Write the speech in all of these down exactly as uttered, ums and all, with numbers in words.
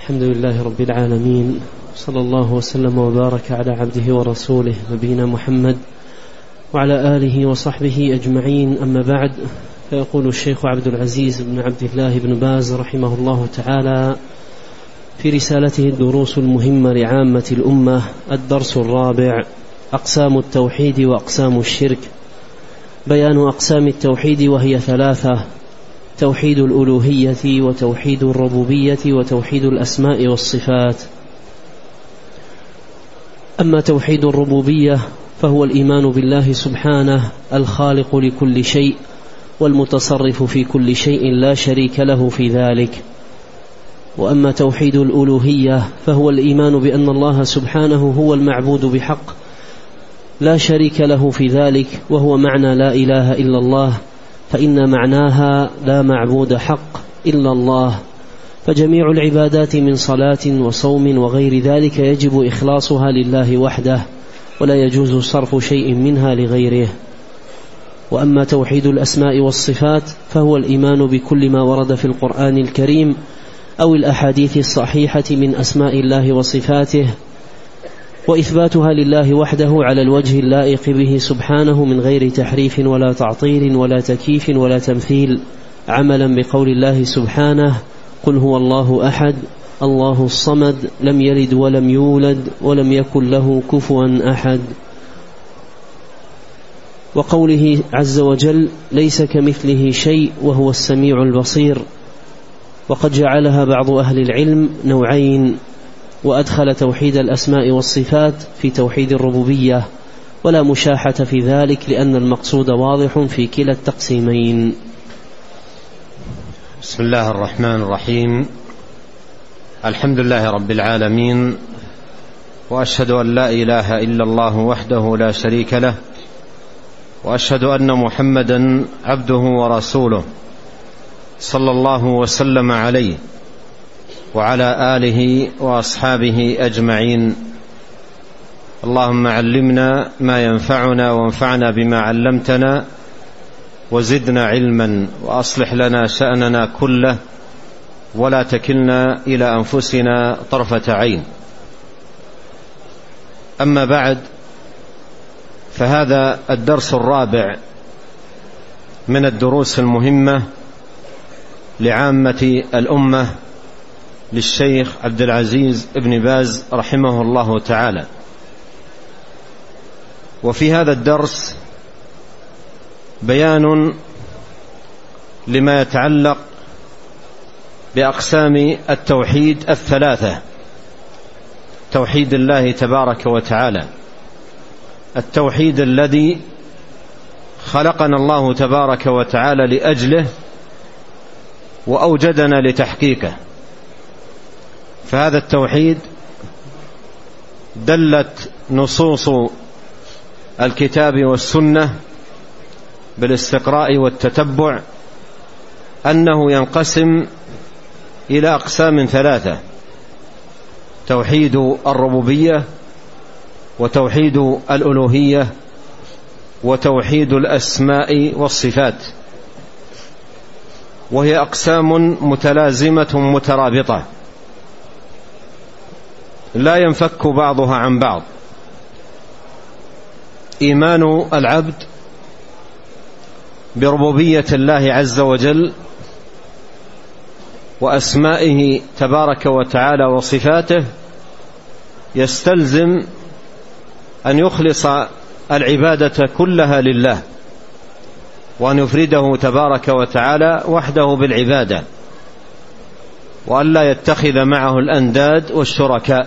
الحمد لله رب العالمين، صلى الله وسلم وبارك على عبده ورسوله نبينا محمد وعلى آله وصحبه أجمعين. أما بعد، فيقول الشيخ عبد العزيز بن عبد الله بن باز رحمه الله تعالى في رسالته الدروس المهمة لعامة الأمة: الدرس الرابع: أقسام التوحيد وأقسام الشرك. بيان أقسام التوحيد وهي ثلاثة: توحيد الألوهية، وتوحيد الربوبية، وتوحيد الأسماء والصفات. أما توحيد الربوبية فهو الإيمان بالله سبحانه الخالق لكل شيء والمتصرف في كل شيء لا شريك له في ذلك. وأما توحيد الألوهية فهو الإيمان بأن الله سبحانه هو المعبود بحق لا شريك له في ذلك، وهو معنى لا إله إلا الله، فإن معناها لا معبود حق إلا الله. فجميع العبادات من صلاة وصوم وغير ذلك يجب إخلاصها لله وحده، ولا يجوز صرف شيء منها لغيره. وأما توحيد الأسماء والصفات فهو الإيمان بكل ما ورد في القرآن الكريم أو الأحاديث الصحيحة من أسماء الله وصفاته، وإثباتها لله وحده على الوجه اللائق به سبحانه من غير تحريف ولا تعطيل ولا تكييف ولا تمثيل، عملا بقول الله سبحانه: قل هو الله أحد الله الصمد لم يلد ولم يولد ولم يكن له كفوا أحد. وقوله عز وجل: ليس كمثله شيء وهو السميع البصير. وقد جعلها بعض أهل العلم نوعين، وأدخل توحيد الأسماء والصفات في توحيد الربوبية، ولا مشاحة في ذلك لأن المقصود واضح في كلا التقسيمين. بسم الله الرحمن الرحيم. الحمد لله رب العالمين، وأشهد أن لا إله إلا الله وحده لا شريك له، وأشهد أن محمدا عبده ورسوله صلى الله وسلم عليه وعلى آله وأصحابه أجمعين. اللهم علمنا ما ينفعنا وانفعنا بما علمتنا، وزدنا علما، وأصلح لنا شأننا كله، ولا تكلنا إلى أنفسنا طرفة عين. أما بعد، فهذا الدرس الرابع من الدروس المهمة لعامة الأمة للشيخ عبد العزيز بن باز رحمه الله تعالى. وفي هذا الدرس بيان لما يتعلق بأقسام التوحيد الثلاثة: توحيد الله تبارك وتعالى، التوحيد الذي خلقنا الله تبارك وتعالى لأجله وأوجدنا لتحقيقه. فهذا التوحيد دلت نصوص الكتاب والسنة بالاستقراء والتتبع أنه ينقسم إلى أقسام ثلاثة: توحيد الربوبية، وتوحيد الألوهية، وتوحيد الأسماء والصفات، وهي أقسام متلازمة مترابطة لا ينفك بعضها عن بعض. إيمان العبد بربوبية الله عز وجل وأسمائه تبارك وتعالى وصفاته يستلزم أن يخلص العبادة كلها لله، وأن يفرده تبارك وتعالى وحده بالعبادة، وأن لا يتخذ معه الأنداد والشركاء.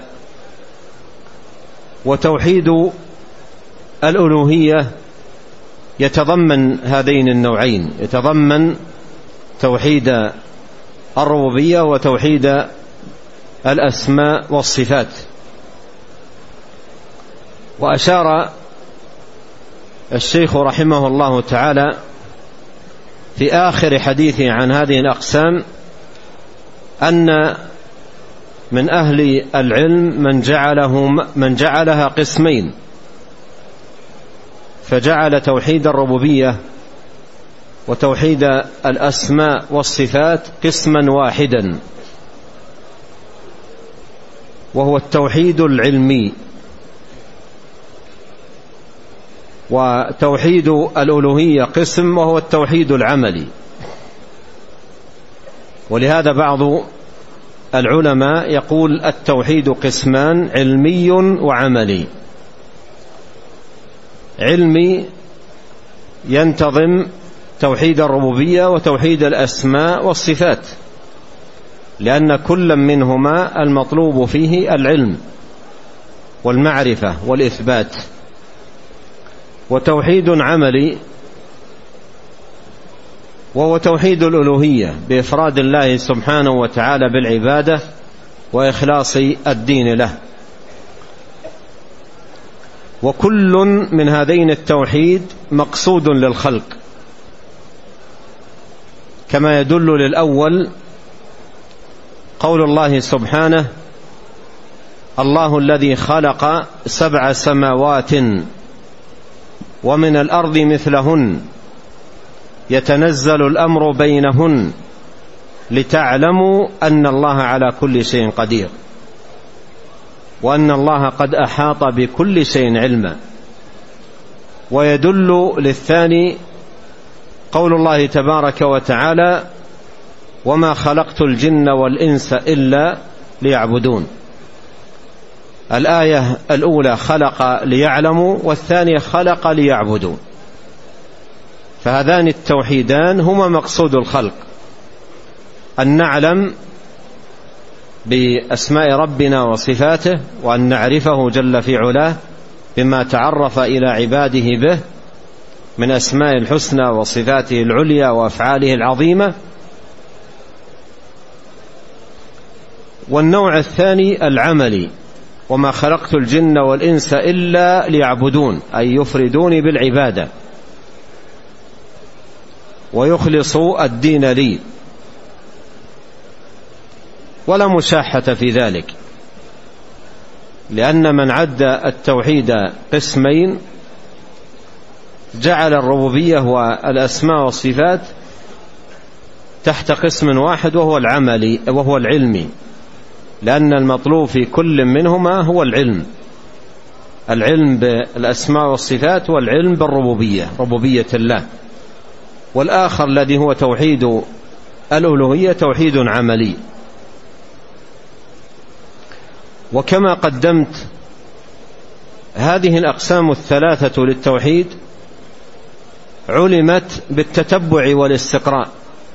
وتوحيد الألوهية يتضمن هذين النوعين، يتضمن توحيد الربوبية وتوحيد الأسماء والصفات. وأشار الشيخ رحمه الله تعالى في آخر حديثه عن هذه الأقسام أن من أهل العلم من جعله من جعلها قسمين، فجعل توحيد الربوبية وتوحيد الأسماء والصفات قسما واحدا، وهو التوحيد العلمي، وتوحيد الألوهية قسم وهو التوحيد العملي. ولهذا بعض العلماء يقول التوحيد قسمان: علمي وعملي. علمي ينتظم توحيد الربوبية وتوحيد الأسماء والصفات، لأن كل منهما المطلوب فيه العلم والمعرفة والإثبات. وتوحيد عملي وهو توحيد الألوهية بإفراد الله سبحانه وتعالى بالعبادة وإخلاص الدين له. وكل من هذين التوحيد مقصود للخلق، كما يدل للأول قول الله سبحانه: الله الذي خلق سبع سماوات ومن الأرض مثلهن يتنزل الأمر بينهن لتعلموا أن الله على كل شيء قدير وأن الله قد أحاط بكل شيء علما. ويدل للثاني قول الله تبارك وتعالى: وما خلقت الجن والإنس إلا ليعبدون. الآية الأولى خلق ليعلموا، والثانية خلق ليعبدوا. فهذان التوحيدان هما مقصود الخلق: أن نعلم بأسماء ربنا وصفاته، وأن نعرفه جل في علاه بما تعرف إلى عباده به من أسماء الحسنى وصفاته العليا وأفعاله العظيمة. والنوع الثاني العملي: وما خلقت الجن والإنس إلا ليعبدون، أي يفردوني بالعبادة ويخلصوا الدين لي، ولا مشاحة في ذلك، لأن من عد التوحيد قسمين جعل الربوبية والأسماء والصفات تحت قسم واحد وهو العملي وهو العلمي، لأن المطلوب في كل منهما هو العلم، العلم بالأسماء والصفات والعلم بالربوبية، ربوبية الله. والآخر الذي هو توحيد الألوهية توحيد عملي. وكما قدمت هذه الأقسام الثلاثة للتوحيد علمت بالتتبع والاستقراء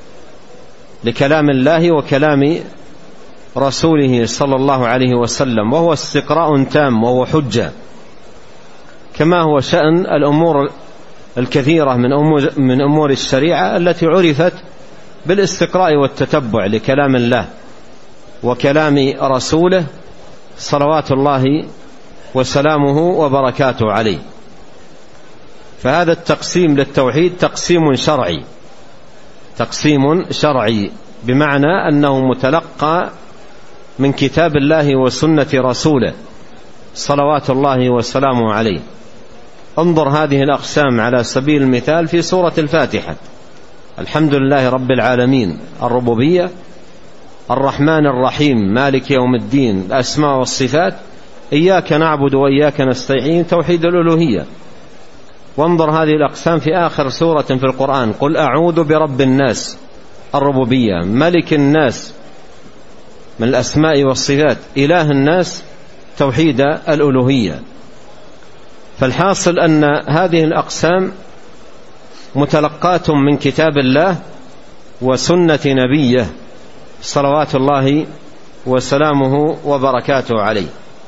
لكلام الله وكلام رسوله صلى الله عليه وسلم، وهو استقراء تام وهو حجة، كما هو شأن الأمور الكثيرة من أمور, من أمور الشريعة التي عرفت بالاستقراء والتتبع لكلام الله وكلام رسوله صلوات الله وسلامه وبركاته عليه. فهذا التقسيم للتوحيد تقسيم شرعي، تقسيم شرعي بمعنى أنه متلقى من كتاب الله وسنة رسوله صلوات الله وسلامه عليه. انظر هذه الأقسام على سبيل المثال في سورة الفاتحة: الحمد لله رب العالمين، الربوبية، الرحمن الرحيم، مالك يوم الدين، الأسماء والصفات، إياك نعبد وإياك نستعين، توحيد الألوهية. وانظر هذه الأقسام في آخر سورة في القرآن: قل أعوذ برب الناس، الربوبية، ملك الناس من الأسماء والصفات، إله الناس، توحيد الألوهية. فالحاصل أن هذه الأقسام متلقاة من كتاب الله وسنة نبيه صلوات الله وسلامه وبركاته عليه.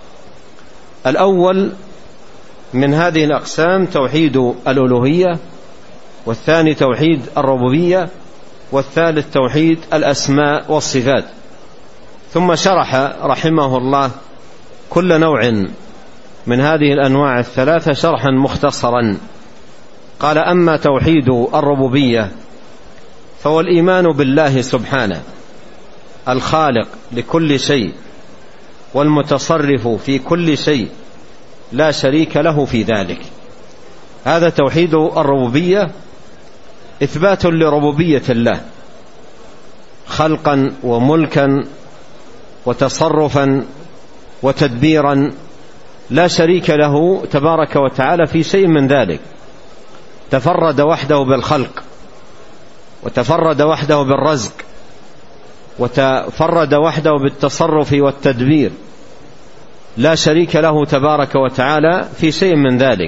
الأول من هذه الأقسام توحيد الألوهية، والثاني توحيد الربوبية، والثالث توحيد الأسماء والصفات. ثم شرح رحمه الله كل نوع من هذه الأنواع الثلاثة شرحا مختصرا. قال: أما توحيد الربوبية فهو الإيمان بالله سبحانه الخالق لكل شيء والمتصرف في كل شيء لا شريك له في ذلك. هذا توحيد الربوبية، إثبات لربوبية الله خلقا وملكا وتصرفا وتدبيرا لا شريك له تبارك وتعالى في شيء من ذلك. تفرد وحده بالخلق، وتفرد وحده بالرزق، وتفرد وحده بالتصرف والتدبير، لا شريك له تبارك وتعالى في شيء من ذلك.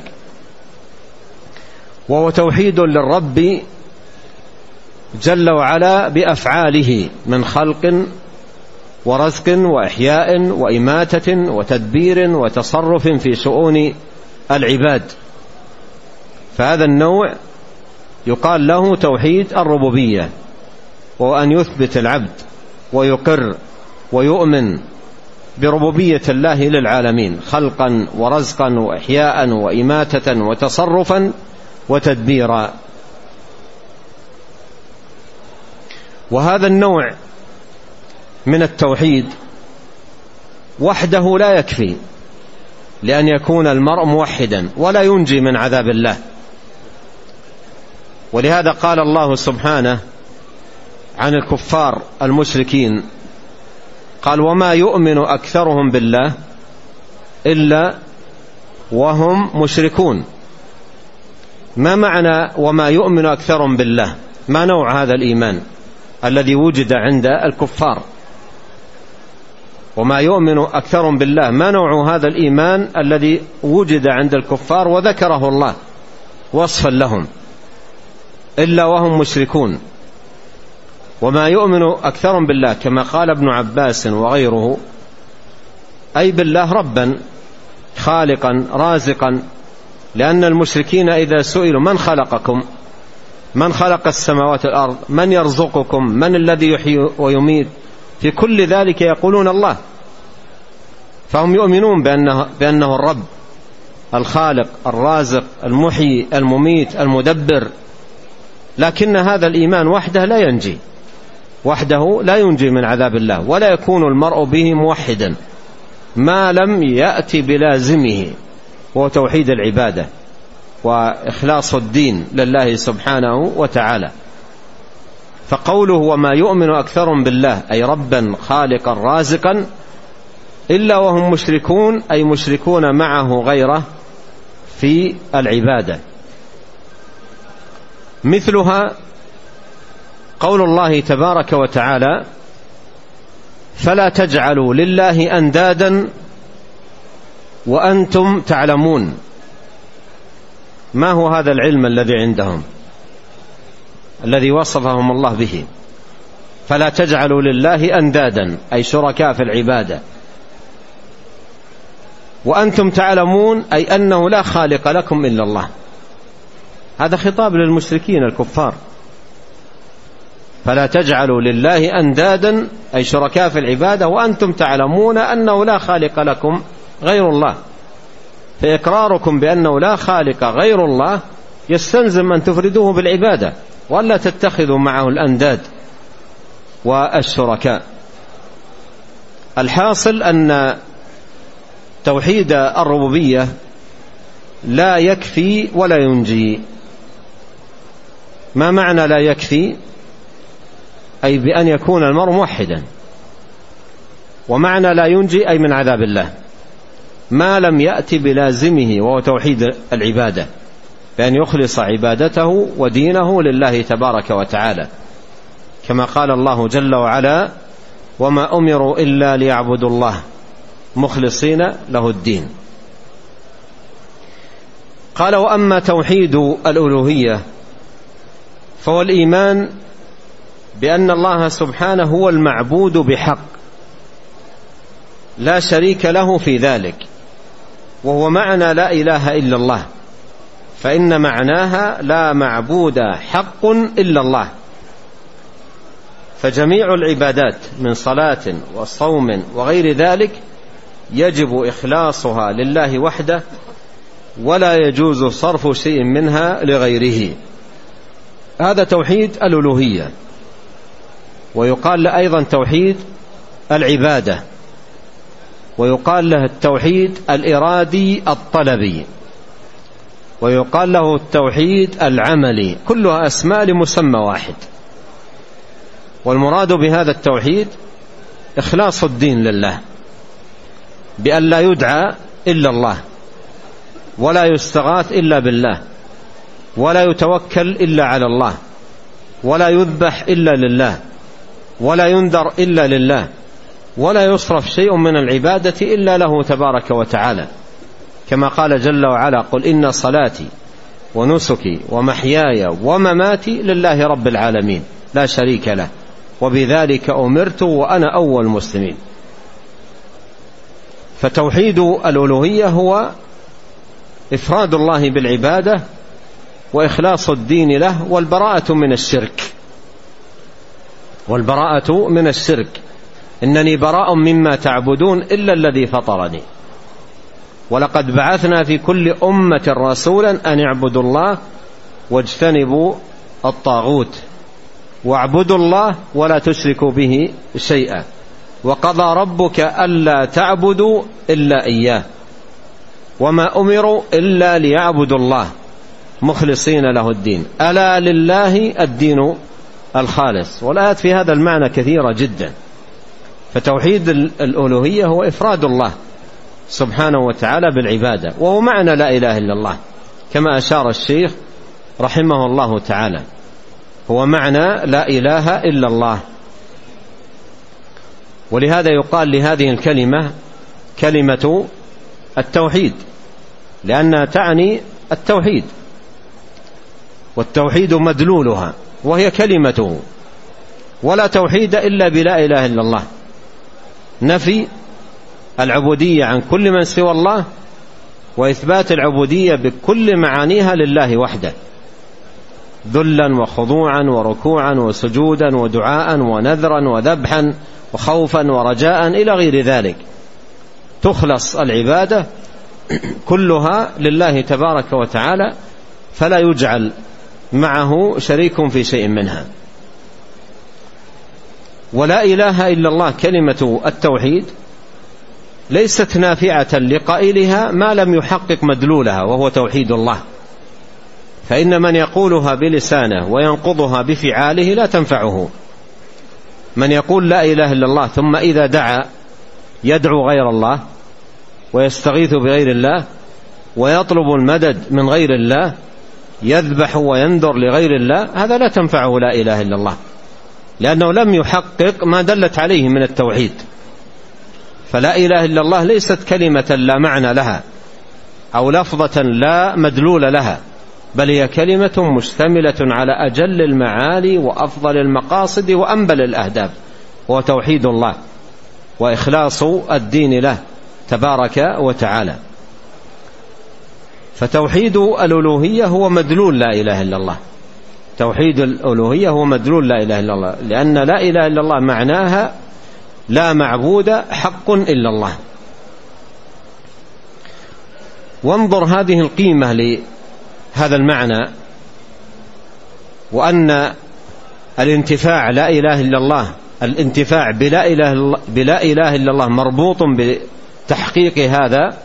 وهو توحيد للرب جل وعلا بأفعاله من خلق ورزق وإحياء وإماتة وتدبير وتصرف في شؤون العباد. فهذا النوع يقال له توحيد الربوبية، وهو أن يثبت العبد ويقر ويؤمن بربوبية الله للعالمين، خلقا ورزقا وإحياء وإماتة وتصرفا وتدبيرا. وهذا النوع من التوحيد وحده لا يكفي لأن يكون المرء موحدا، ولا ينجي من عذاب الله. ولهذا قال الله سبحانه عن الكفار المشركين، قال: وما يؤمن أكثرهم بالله إلا وهم مشركون. ما معنى وما يؤمن أكثرهم بالله؟ ما نوع هذا الإيمان الذي وجد عند الكفار؟ وما يؤمن أكثرهم بالله، ما نوع هذا الإيمان الذي وجد عند الكفار وذكره الله وصفا لهم؟ إلا وهم مشركون. وما يؤمن أكثرهم بالله كما قال ابن عباس وغيره، أي بالله ربا خالقا رازقا، لأن المشركين إذا سئلوا من خلقكم، من خلق السماوات والأرض، من يرزقكم، من الذي يحيي ويميت، في كل ذلك يقولون الله. فهم يؤمنون بأنه, بأنه الرب الخالق الرازق المحيي المميت المدبر، لكن هذا الإيمان وحده لا ينجي، وحده لا ينجي من عذاب الله، ولا يكون المرء به موحدا ما لم يأتي بلازمه، وهو توحيد العبادة وإخلاص الدين لله سبحانه وتعالى. فقوله وما يؤمن أكثرهم بالله أي ربا خالقا رازقا إلا وهم مشركون، أي مشركون معه غيره في العبادة. مثلها قول الله تبارك وتعالى: فلا تجعلوا لله أندادا وأنتم تعلمون. ما هو هذا العلم الذي عندهم الذي وصفهم الله به؟ فلا تجعلوا لله أندادا أي شركاء في العبادة، وأنتم تعلمون أي أنه لا خالق لكم إلا الله. هذا خطاب للمشركين الكفار. فلا تجعلوا لله أندادا أي شركاء في العبادة وأنتم تعلمون أنه لا خالق لكم غير الله. فإقراركم بأنه لا خالق غير الله يستلزم أن تفردوه بالعبادة، ولا تتخذوا معه الأنداد والشركاء. الحاصل أن توحيد الربوبية لا يكفي ولا ينجي. ما معنى لا يكفي؟ أي بأن يكون المرء موحدا. ومعنى لا ينجي أي من عذاب الله ما لم يأتي بلازمه، وهو توحيد العبادة، بأن يخلص عبادته ودينه لله تبارك وتعالى، كما قال الله جل وعلا: وما أمروا إلا ليعبدوا الله مخلصين له الدين. قال: وأما توحيد الألوهية فهو الإيمان بأن الله سبحانه هو المعبود بحق لا شريك له في ذلك، وهو معنى لا إله إلا الله، فإن معناها لا معبود حق إلا الله. فجميع العبادات من صلاة وصوم وغير ذلك يجب إخلاصها لله وحده، ولا يجوز صرف شيء منها لغيره. هذا توحيد الألوهية. ويقال له أيضا توحيد العبادة، ويقال له التوحيد الإرادي الطلبي، ويقال له التوحيد العملي، كلها أسماء لمسمى واحد. والمراد بهذا التوحيد إخلاص الدين لله، بأن لا يدعى إلا الله، ولا يستغاث إلا بالله، ولا يتوكل إلا على الله، ولا يذبح إلا لله، ولا ينذر إلا لله، ولا يصرف شيء من العبادة إلا له تبارك وتعالى، كما قال جل وعلا: قل إن صلاتي ونسكي ومحياي ومماتي لله رب العالمين لا شريك له وبذلك أمرت وأنا أول المسلمين. فتوحيد الألوهية هو إفراد الله بالعبادة وإخلاص الدين له والبراءة من الشرك، والبراءة من الشرك. إنني براء مما تعبدون إلا الذي فطرني، ولقد بعثنا في كل أمة رسولا أن اعبدوا الله واجتنبوا الطاغوت واعبدوا الله ولا تشركوا به شيئا، وقضى ربك ألا تعبدوا إلا إياه وما أمروا إلا ليعبدوا الله مخلصين له الدين ألا لله الدين الخالص. والآيات في هذا المعنى كثيرة جدا. فتوحيد الألوهية هو إفراد الله سبحانه وتعالى بالعبادة، وهو معنى لا إله إلا الله كما أشار الشيخ رحمه الله تعالى، هو معنى لا إله إلا الله. ولهذا يقال لهذه الكلمة كلمة التوحيد، لأنها تعني التوحيد، والتوحيد مدلولها وهي كلمته، ولا توحيد إلا بلا إله إلا الله، نفي العبودية عن كل من سوى الله وإثبات العبودية بكل معانيها لله وحده، ذلا وخضوعا وركوعا وسجودا ودعاء ونذرا وذبحا وخوفا ورجاء إلى غير ذلك. تخلص العبادة كلها لله تبارك وتعالى، فلا يجعل معه شريك في شيء منها. ولا إله إلا الله كلمة التوحيد ليست نافعة لقائلها ما لم يحقق مدلولها وهو توحيد الله، فإن من يقولها بلسانه وينقضها بفعاله لا تنفعه. من يقول لا إله إلا الله ثم إذا دعا يدعو غير الله ويستغيث بغير الله ويطلب المدد من غير الله، يذبح وينذر لغير الله، هذا لا تنفعه لا إله إلا الله، لأنه لم يحقق ما دلت عليه من التوحيد. فلا إله إلا الله ليست كلمة لا معنى لها أو لفظة لا مدلول لها، بل هي كلمة مشتملة على أجل المعالي وأفضل المقاصد وأنبل الأهداف، وهو توحيد الله وإخلاص الدين له تبارك وتعالى. فتوحيد الألوهية هو مدلول لا إله إلا الله، توحيد الألوهية هو مدلول لا إله إلا الله، لأن لا إله إلا الله معناها لا معبود حق إلا الله. وانظر هذه القيمة لهذا المعنى، وأن الانتفاع لا إله إلا الله، الانتفاع بلا إله إلا الله, بلا إله إلا الله مربوط بتحقيق هذا.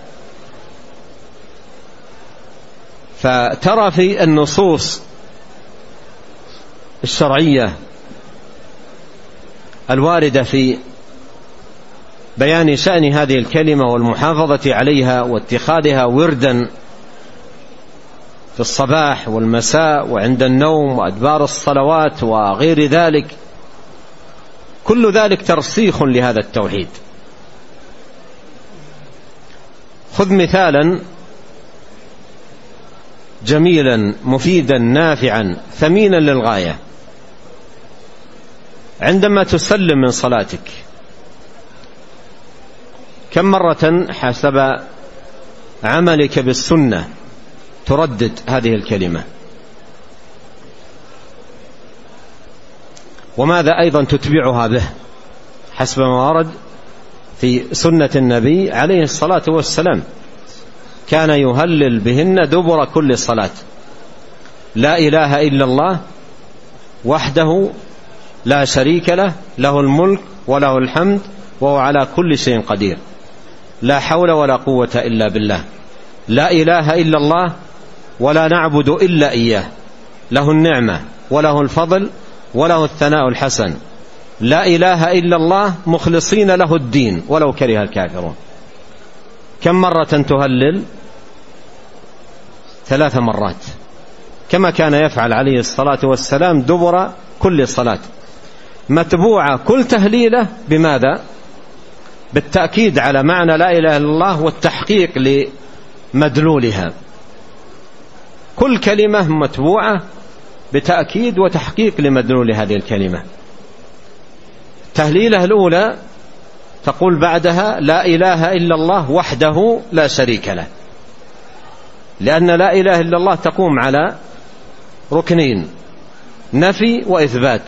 فترى في النصوص الشرعية الواردة في بيان شأن هذه الكلمة والمحافظة عليها واتخاذها وردا في الصباح والمساء وعند النوم وأدبار الصلوات وغير ذلك، كل ذلك ترسيخ لهذا التوحيد. خذ مثالا جميلا مفيدا نافعا ثمينا للغاية. عندما تسلم من صلاتك كم مرة حسب عملك بالسنة تردد هذه الكلمة؟ وماذا أيضا تتبعها به حسب ما ورد في سنة النبي عليه الصلاة والسلام؟ كان يهلل بهن دبر كل صلاة: لا إله إلا الله وحده لا شريك له، له الملك وله الحمد وهو على كل شيء قدير، لا حول ولا قوة إلا بالله، لا إله إلا الله ولا نعبد إلا إياه، له النعمة وله الفضل وله الثناء الحسن، لا إله إلا الله مخلصين له الدين ولو كره الكافرون. كم مرة تهلل؟ ثلاث مرات، كما كان يفعل عليه الصلاة والسلام دبر كل صلاة، متبوعة كل تهليلة بماذا؟ بالتأكيد على معنى لا إله إلا الله والتحقيق لمدلولها. كل كلمة متبوعة بتأكيد وتحقيق لمدلول هذه الكلمة. تهليلة الأولى تقول بعدها لا إله إلا الله وحده لا شريك له، لأن لا إله إلا الله تقوم على ركنين: نفي وإثبات.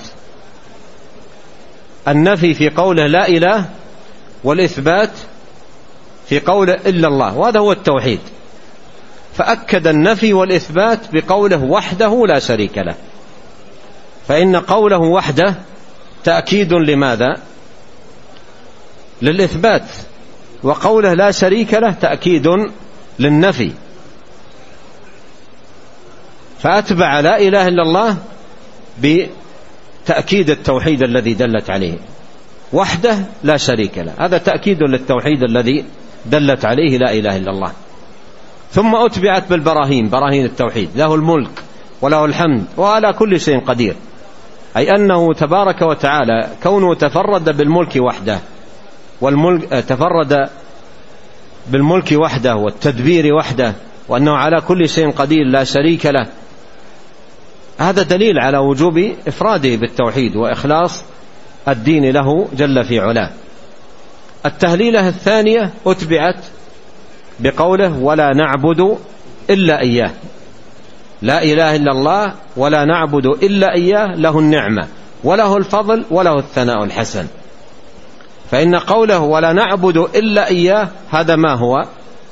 النفي في قوله لا إله، والإثبات في قوله إلا الله، وهذا هو التوحيد. فأكد النفي والإثبات بقوله وحده لا شريك له، فإن قوله وحده تأكيد لماذا؟ للإثبات، وقوله لا شريك له تأكيد للنفي. فأتبع لا إله إلا الله بتأكيد التوحيد الذي دلت عليه، وحده لا شريك له، هذا تأكيد للتوحيد الذي دلت عليه لا إله إلا الله. ثم أتبعت بالبراهين، براهين التوحيد: له الملك وله الحمد وعلى كل شيء قدير، أي أنه تبارك وتعالى كونه تفرد بالملك وحده، والملك تفرد بالملك وحده والتدبير وحده، وأنه على كل شيء قدير لا شريك له، هذا دليل على وجوب إفراده بالتوحيد وإخلاص الدين له جل في علاه. التهليلة الثانية أتبعت بقوله ولا نعبد إلا إياه، لا إله إلا الله ولا نعبد إلا إياه، له النعمة وله الفضل وله الثناء الحسن. فإن قوله ولا نعبد إلا إياه هذا ما هو؟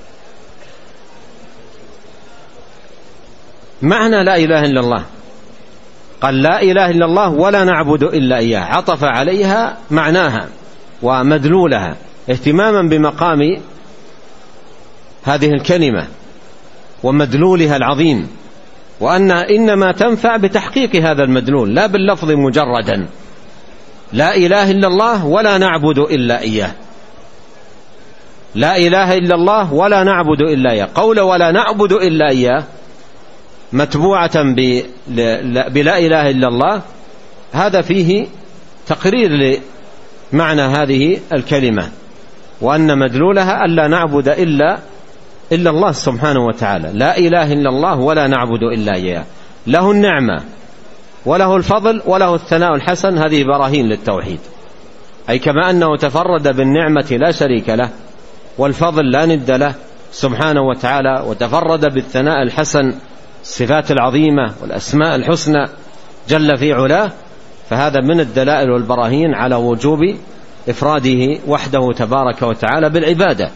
معنى لا إله إلا الله. قال لا إله إلا الله ولا نعبد إلا إياه، عطف عليها معناها ومدلولها اهتماما بمقام هذه الكلمة ومدلولها العظيم، وأنها إنما تنفع بتحقيق هذا المدلول لا باللفظ مجردا. لا إله إلا الله ولا نعبد إلا إياه، لا إله إلا الله ولا نعبد إلا إياه. قول ولا نعبد إلا إياه متبوعة بلا إله إلا الله، هذا فيه تقرير لمعنى هذه الكلمة، وأن مدلولها ألا نعبد إلا إلا الله سبحانه وتعالى. لا إله إلا الله ولا نعبد إلا إياه، له النعمة وله الفضل وله الثناء الحسن، هذه براهين للتوحيد. أي كما أنه تفرد بالنعمة لا شريك له، والفضل لا ند له سبحانه وتعالى، وتفرد بالثناء الحسن، الصفات العظيمة والأسماء الحسنى جل في علاه، فهذا من الدلائل والبراهين على وجوب إفراده وحده تبارك وتعالى بالعبادة.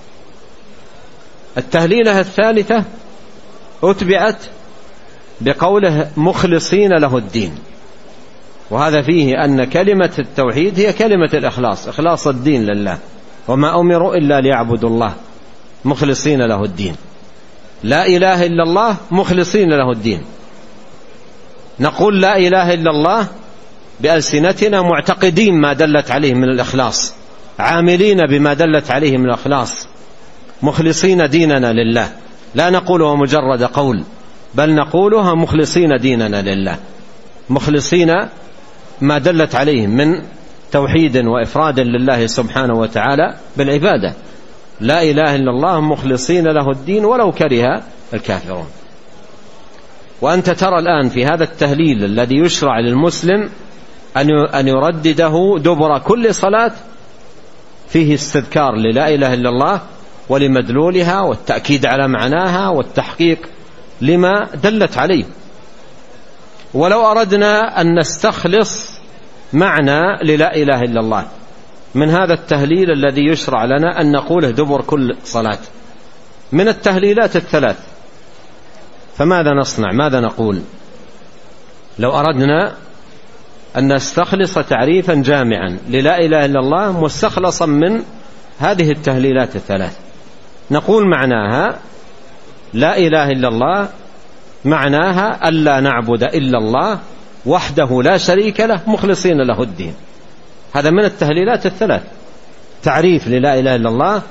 التهليلة الثالثة أتبعت بقوله مخلصين له الدين، وهذا فيه أن كلمة التوحيد هي كلمة الإخلاص، إخلاص الدين لله، وما أمروا إلا ليعبدوا الله مخلصين له الدين. لا إله إلا الله مخلصين له الدين، نقول لا إله إلا الله بألسنتنا معتقدين ما دلت عليه من الإخلاص، عاملين بما دلت عليه من الإخلاص، مخلصين ديننا لله، لا نقولها مجرد قول، بل نقولها مخلصين ديننا لله، مخلصين ما دلت عليه من توحيد وإفراد لله سبحانه وتعالى بالعبادة. لا إله إلا الله مخلصين له الدين ولو كره الكافرون. وأنت ترى الآن في هذا التهليل الذي يشرع للمسلم أن يردده دبر كل صلاة فيه استذكار للا إله إلا الله ولمدلولها والتأكيد على معناها والتحقيق لما دلت عليه. ولو أردنا أن نستخلص معنى للا إله إلا الله من هذا التهليل الذي يشرع لنا أن نقوله دبر كل صلاة من التهليلات الثلاث، فماذا نصنع؟ ماذا نقول لو أردنا أن نستخلص تعريفا جامعا للا إله إلا الله مستخلصا من هذه التهليلات الثلاث؟ نقول معناها لا إله إلا الله معناها ألا نعبد إلا الله وحده لا شريك له مخلصين له الدين. هذا من التهليلات الثلاث، تعريف للا إله إلا الله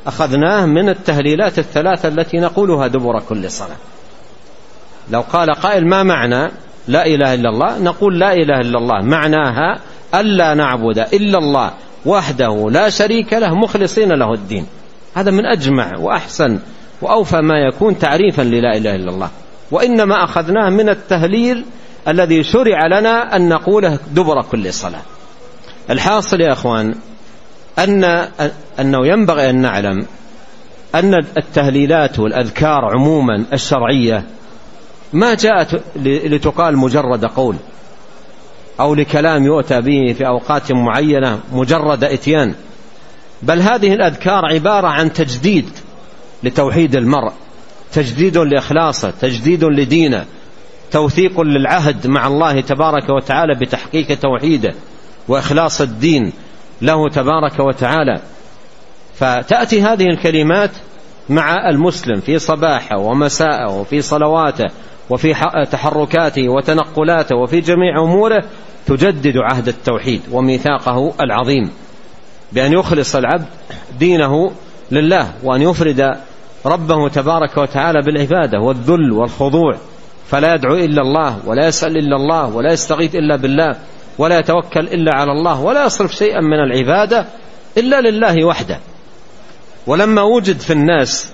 أخذناه من التهليلات الثلاثة التي نقولها دبر كل صلاة. لو قال قائل ما معنى لا إله إلا الله؟ نقول لا إله إلا الله معناها ألا نعبد إلا الله وحده لا شريك له مخلصين له الدين. هذا من أجمع وأحسن وأوفى ما يكون تعريفا للا إله إلا الله، وإنما أخذناه من التهليل الذي شرع لنا أن نقوله دبر كل صلاة. الحاصل يا أخوان أن أنه ينبغي أن نعلم أن التهليلات والأذكار عموما الشرعية ما جاءت لتقال مجرد قول أو لكلام يؤتى به في أوقات معينة مجرد إتيان، بل هذه الأذكار عبارة عن تجديد لتوحيد المرء، تجديد لإخلاصه، تجديد لدينه، توثيق للعهد مع الله تبارك وتعالى بتحقيق توحيده وإخلاص الدين له تبارك وتعالى. فتأتي هذه الكلمات مع المسلم في صباحه ومساءه وفي صلواته وفي تحركاته وتنقلاته وفي جميع أموره، تجدد عهد التوحيد وميثاقه العظيم بأن يخلص العبد دينه لله، وأن يفرد ربه تبارك وتعالى بالعبادة والذل والخضوع، فلا يدعو إلا الله ولا يسأل إلا الله ولا يستغيث إلا بالله ولا يتوكل إلا على الله ولا يصرف شيئا من العبادة إلا لله وحده. ولما وجد في الناس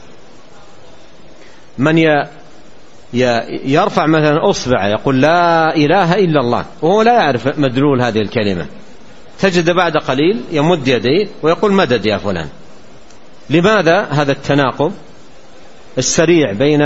من يرفع مثلا أصبع يقول لا إله إلا الله وهو لا يعرف مدلول هذه الكلمة، تجد بعد قليل يمد يديه ويقول مدد يا فلان. لماذا هذا التناقض السريع بين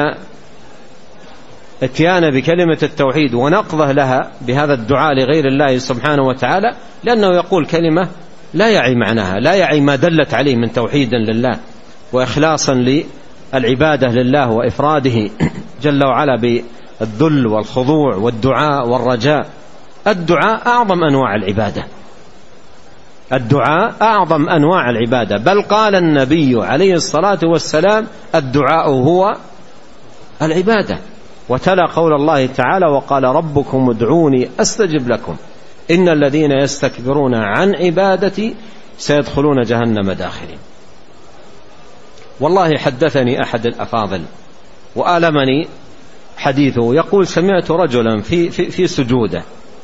اتيان بكلمة التوحيد ونقضه لها بهذا الدعاء لغير الله سبحانه وتعالى؟ لأنه يقول كلمة لا يعي معناها، لا يعي ما دلت عليه من توحيد لله وإخلاصا للعبادة لله وإفراده جل وعلا بالذل والخضوع والدعاء والرجاء. الدعاء أعظم أنواع العبادة، الدعاء أعظم أنواع العبادة، بل قال النبي عليه الصلاة والسلام الدعاء هو العبادة. وتلا قول الله تعالى وقال ربكم ادعوني أستجب لكم إن الذين يستكبرون عن عبادتي سيدخلون جهنم داخلين. والله حدثني أحد الأفاضل وآلمني حديثه، يقول سمعت رجلا في, في, في سجوده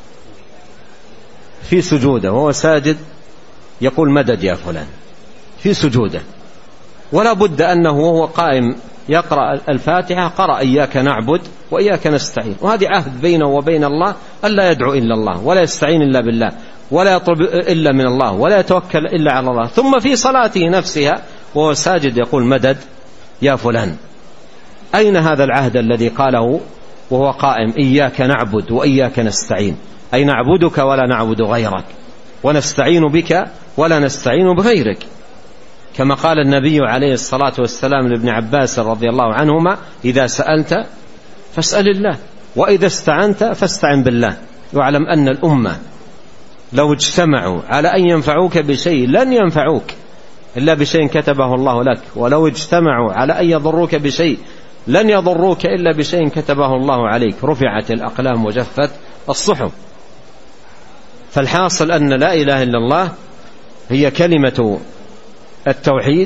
في سجوده وهو ساجد يقول مدد يا فلان في سجوده، ولا بد أنه وهو قائم يقرأ الفاتحة قرأ إياك نعبد وإياك نستعين، وهذه عهد بينه وبين الله ألا يدعو إلا الله ولا يستعين إلا بالله ولا يطلب إلا من الله ولا يتوكل إلا على الله. ثم في صلاته نفسها وهو ساجد يقول مدد يا فلان. أين هذا العهد الذي قاله وهو قائم إياك نعبد وإياك نستعين؟ أي نعبدك ولا نعبد غيرك ونستعين بك ولا نستعين بغيرك، كما قال النبي عليه الصلاة والسلام لابن عباس رضي الله عنهما إذا سألت فاسأل الله وإذا استعنت فاستعن بالله. واعلم أن الأمة لو اجتمعوا على أن ينفعوك بشيء لن ينفعوك إلا بشيء كتبه الله لك، ولو اجتمعوا على أن يضروك بشيء لن يضروك إلا بشيء كتبه الله عليك. رفعت الأقلام وجفت الصحف. فالحاصل أن لا إله إلا الله هي كلمة التوحيد،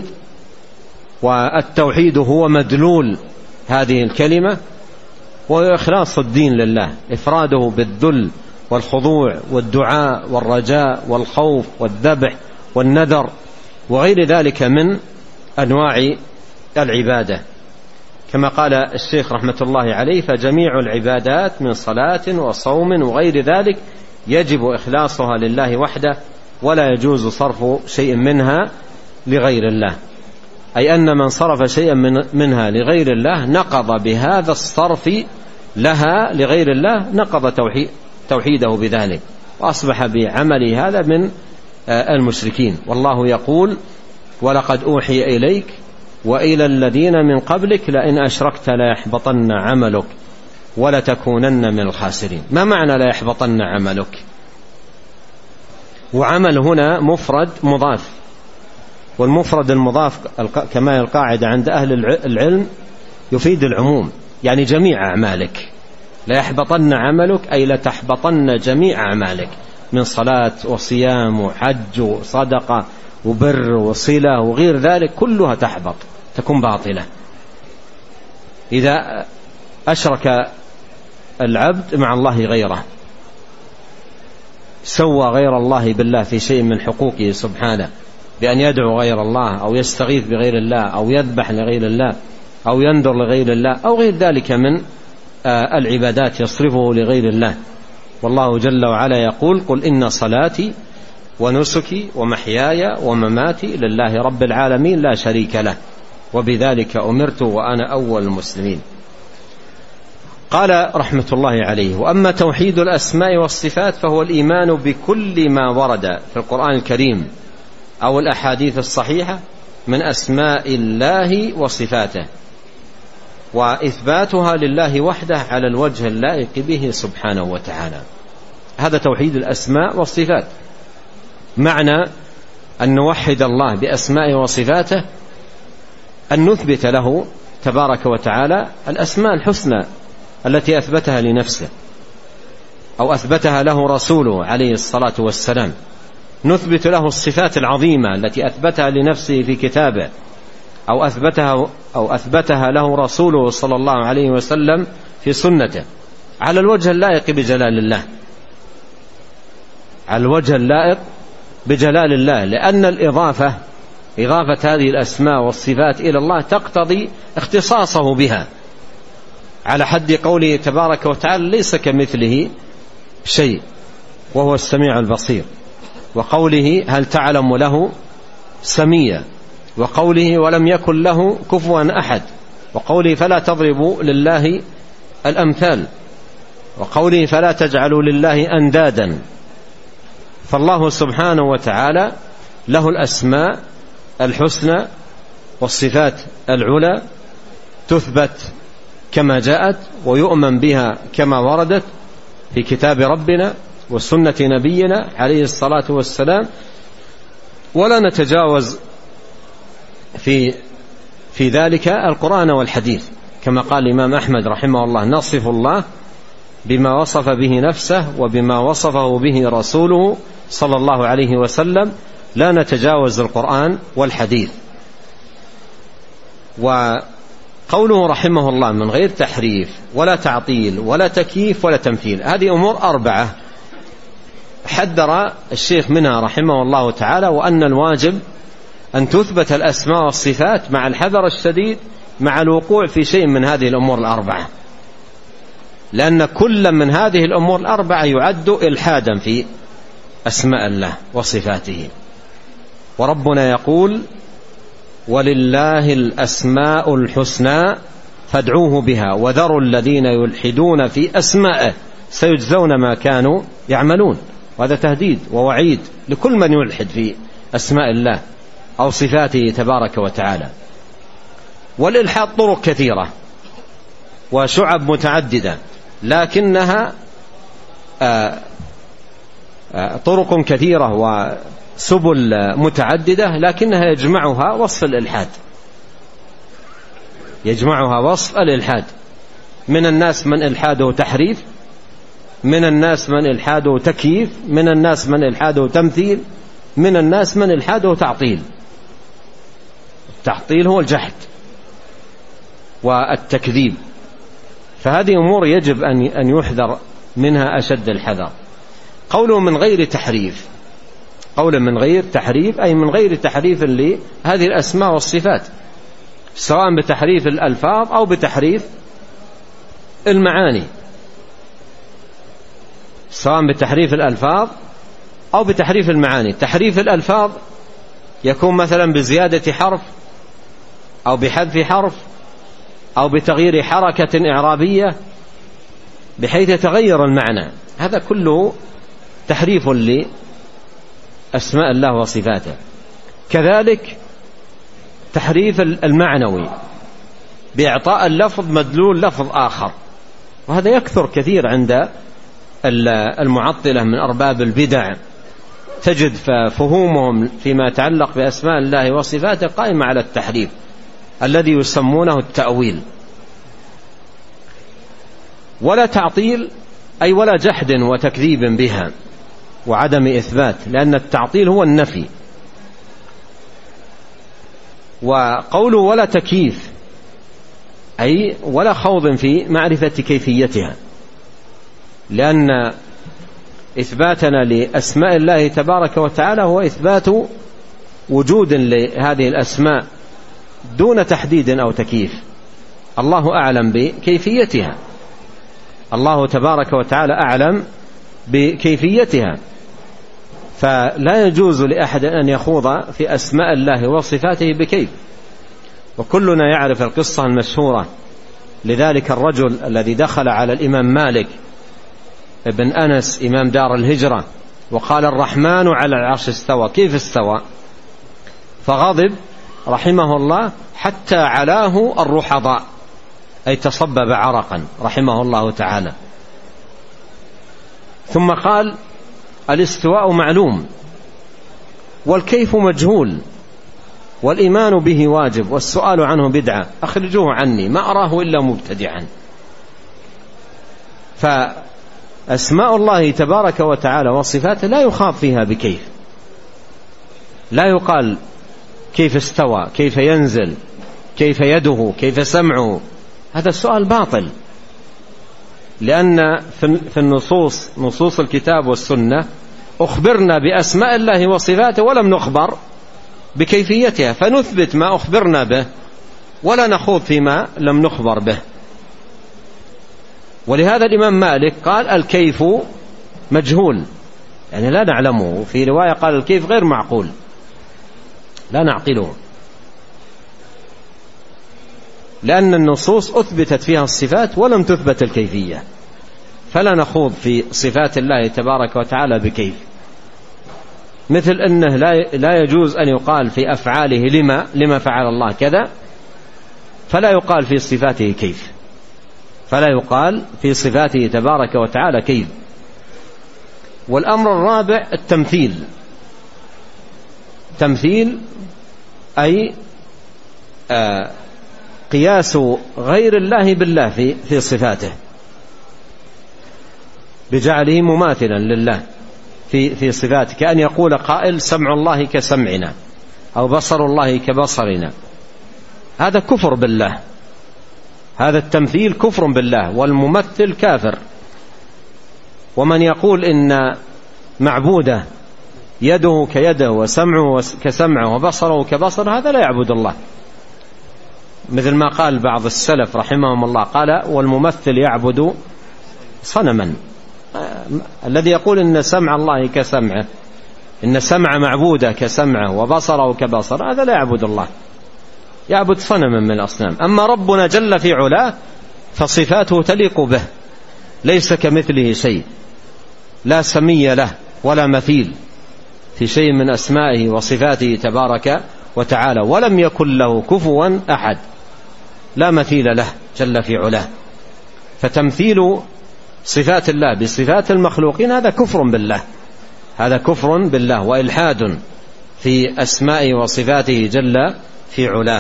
والتوحيد هو مدلول هذه الكلمة، وإخلاص الدين لله، إفراده بالذل والخضوع والدعاء والرجاء والخوف والذبح والنذر وغير ذلك من أنواع العبادة. كما قال الشيخ رحمة الله عليه فجميع العبادات من صلاة وصوم وغير ذلك يجب إخلاصها لله وحده ولا يجوز صرف شيء منها لغير الله، أي أن من صرف شيئا من منها لغير الله نقض بهذا الصرف لها لغير الله نقض توحيد توحيده بذلك وأصبح بعمله هذا من المشركين. والله يقول ولقد أوحي إليك وإلى الذين من قبلك لئن أشركت ليحبطن عملك ولتكونن من الخاسرين. ما معنى ليحبطن عملك؟ وعمل هنا مفرد مضاف، والمفرد المضاف كما القاعدة عند أهل العلم يفيد العموم، يعني جميع أعمالك. ليحبطن عملك أي لتحبطن جميع أعمالك من صلاة وصيام وحج وصدقة وبر وصلة وغير ذلك كلها تحبط، تكون باطلة إذا أشرك العبد مع الله غيره، سوى غير الله بالله في شيء من حقوقه سبحانه بأن يدعو غير الله أو يستغيث بغير الله أو يذبح لغير الله أو ينذر لغير الله أو غير ذلك من العبادات يصرفه لغير الله. والله جل وعلا يقول: قل إن صلاتي ونسكي ومحياي ومماتي لله رب العالمين لا شريك له وبذلك أمرت وأنا أول المسلمين. قال رحمة الله عليه: وأما توحيد الأسماء والصفات فهو الإيمان بكل ما ورد في القرآن الكريم أو الأحاديث الصحيحة من أسماء الله وصفاته وإثباتها لله وحده على الوجه اللائق به سبحانه وتعالى. هذا توحيد الأسماء والصفات. معنى أن نوحد الله بأسمائه وصفاته أن نثبت له تبارك وتعالى الأسماء الحسنى التي أثبتها لنفسه أو أثبتها له رسوله عليه الصلاة والسلام، نثبت له الصفات العظيمة التي أثبتها لنفسه في كتابه أو أثبتها, أو أثبتها له رسوله صلى الله عليه وسلم في سنته على الوجه اللائق بجلال الله، على الوجه اللائق بجلال الله، لأن الإضافة إضافة هذه الأسماء والصفات إلى الله تقتضي اختصاصه بها، على حد قوله تبارك وتعالى: ليس كمثله شيء وهو السميع البصير، وقوله: هل تعلم له سميا، وقوله: ولم يكن له كفوا أحد، وقوله: فلا تضربوا لله الأمثال، وقوله: فلا تجعلوا لله أندادا. فالله سبحانه وتعالى له الأسماء الحسنى والصفات العلى تثبت كما جاءت ويؤمن بها كما وردت في كتاب ربنا وسنة نبينا عليه الصلاة والسلام، ولا نتجاوز في في ذلك القرآن والحديث، كما قال الإمام أحمد رحمه الله: نصف الله بما وصف به نفسه وبما وصفه به رسوله صلى الله عليه وسلم، لا نتجاوز القرآن والحديث. وقوله رحمه الله: من غير تحريف ولا تعطيل ولا تكييف ولا تمثيل، هذه أمور أربعة حذر الشيخ منها رحمه الله تعالى، وأن الواجب أن تثبت الأسماء والصفات مع الحذر الشديد مع الوقوع في شيء من هذه الأمور الأربعة، لأن كل من هذه الأمور الأربعة يعد إلحادا في أسماء الله وصفاته. وربنا يقول: ولله الأسماء الحسنى فادعوه بها وذروا الذين يلحدون في أسمائه سيجزون ما كانوا يعملون. وهذا تهديد ووعيد لكل من يلحد في أسماء الله أو صفاته تبارك وتعالى. والإلحاد طرق كثيرة وشعب متعددة، لكنها آآ آآ طرق كثيرة وسبل متعددة، لكنها يجمعها وصف الإلحاد، يجمعها وصف الإلحاد. من الناس من إلحاده تحريف، من الناس من إلحاده تكييف، من الناس من إلحاده تمثيل، من الناس من إلحاده تعطيل. التعطيل هو الجحد والتكذيب، فهذه أمور يجب أن يحذر منها أشد الحذر. قوله من غير تحريف، قوله من غير تحريف أي من غير تحريف لهذه الأسماء والصفات، سواء بتحريف الألفاظ أو بتحريف المعاني، سواء بتحريف الألفاظ أو بتحريف المعاني. تحريف الألفاظ يكون مثلا بزيادة حرف أو بحذف حرف أو بتغيير حركة إعرابية بحيث يتغير المعنى، هذا كله تحريف لأسماء الله وصفاته. كذلك تحريف المعنوي بإعطاء اللفظ مدلول لفظ آخر، وهذا يكثر كثير عند المعطلة من أرباب البدع، تجد فهومهم فيما يتعلق بأسماء الله وصفاته قائمة على التحريف الذي يسمونه التأويل. ولا تعطيل أي ولا جحد وتكذيب بها وعدم إثبات، لأن التعطيل هو النفي، وقوله ولا تكييف أي ولا خوض في معرفة كيفيتها، لأن إثباتنا لأسماء الله تبارك وتعالى هو إثبات وجود لهذه الأسماء دون تحديد أو تكييف. الله أعلم بكيفيتها، الله تبارك وتعالى أعلم بكيفيتها، فلا يجوز لأحد أن يخوض في أسماء الله وصفاته بكيف. وكلنا يعرف القصة المشهورة لذلك الرجل الذي دخل على الإمام مالك ابن أنس إمام دار الهجرة وقال الرحمن على العرش استوى، كيف استوى؟ فغضب رحمه الله حتى علاه الرحضاء، أي تصبب عرقا رحمه الله تعالى. ثم قال الاستواء معلوم والكيف مجهول والإيمان به واجب والسؤال عنه بدعة، أخرجوه عني ما أراه إلا مبتدعا. فأسماء الله تبارك وتعالى وصفاته لا يخاض فيها بكيف، لا يقال كيف استوى، كيف ينزل، كيف يده، كيف سمعه، هذا السؤال باطل، لأن في النصوص نصوص الكتاب والسنة أخبرنا بأسماء الله وصفاته ولم نخبر بكيفيتها، فنثبت ما أخبرنا به ولا نخوض فيما لم نخبر به. ولهذا الإمام مالك قال الكيف مجهول، يعني لا نعلمه. في رواية قال الكيف غير معقول، لا نعقله، لأن النصوص أثبتت فيها الصفات ولم تثبت الكيفية، فلا نخوض في صفات الله تبارك وتعالى بكيف. مثل أنه لا يجوز أن يقال في أفعاله لما لما فعل الله كذا، فلا يقال في صفاته كيف، فلا يقال في صفاته تبارك وتعالى كيف. والأمر الرابع التمثيل، تمثيل أي آه قياس غير الله بالله في في صفاته، بجعله مماثلا لله في في صفاته، كأن يقول قائل سمع الله كسمعنا أو بصر الله كبصرنا، هذا كفر بالله، هذا التمثيل كفر بالله، والممثل كافر. ومن يقول إن معبوده يده كيده وسمعه كسمعه وبصره كبصره، هذا لا يعبد الله، مثل ما قال بعض السلف رحمهم الله قال والممثل يعبد صنما. الذي يقول إن سمع الله كسمعه، إن سمع معبوده كسمعه وبصره كبصره، هذا لا يعبد الله، يعبد صنما من الأصنام. أما ربنا جل في علاه فصفاته تليق به، ليس كمثله شيء، لا سمي له ولا مثيل في شيء من أسمائه وصفاته تبارك وتعالى، ولم يكن له كفوا أحد، لا مثيل له جل في علاه. فتمثيل صفات الله بصفات المخلوقين هذا كفر بالله، هذا كفر بالله وإلحاد في أسمائه وصفاته جل في علاه.